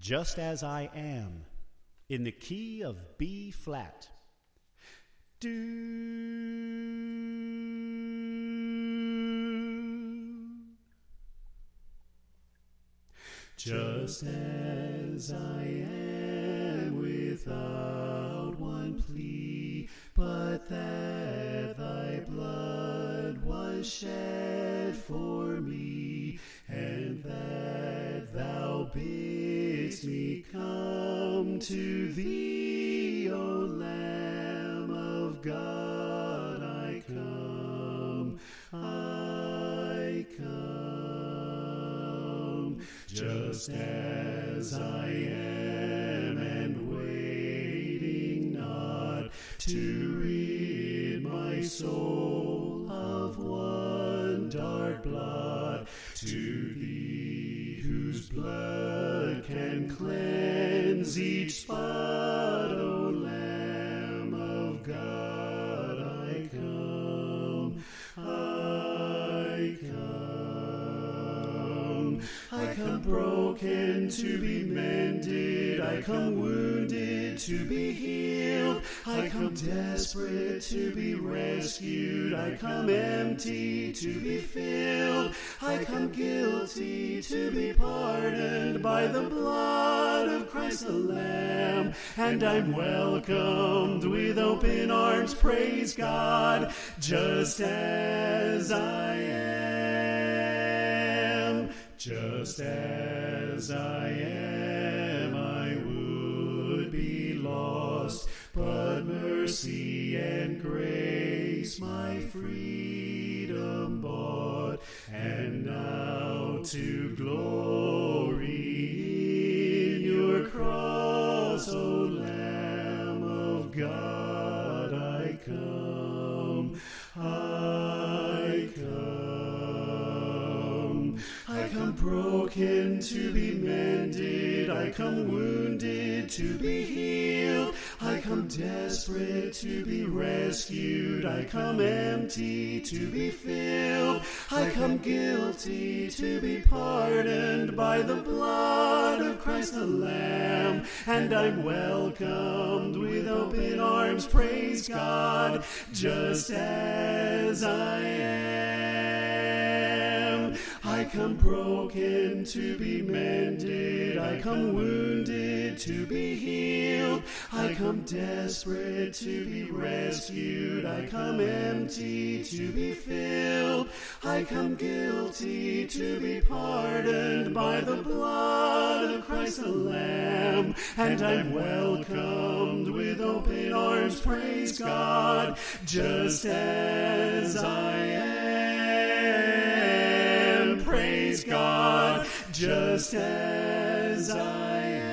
Just As I Am, in the key of B flat. Just as I am, without one plea, but that thy blood was shed for me, and that thou bidst me come to thee, O Lamb of God, I come, I come. Just as I am, and waiting not to rid my soul of one dark blot, to thee whose blood can cleanse each spot, O Lamb of God, I come, I come. I come broken to be mended, I come wounded to be healed, I come desperate to be rescued, I come empty to be filled, I come guilty to be pardoned by the blood of Christ the Lamb, and I'm welcomed with open arms, praise God, just as I am. Just as I am, I would be lost, but mercy and grace my freedom bought, and now to glory in your cross, O Lamb of God, I come, I come. I come broken to be mended, I come wounded to be healed, I come desperate to be rescued, I come empty to be filled, I come guilty to be pardoned by the blood of Christ the Lamb, and I'm welcomed with open arms, praise God, just as I am. I come broken to be mended, I come wounded to be healed, I come desperate to be rescued, I come empty to be filled, I come guilty to be pardoned by the blood of Christ the Lamb, and I'm welcomed with open arms, praise God, just as I am. Praise God, just as I am.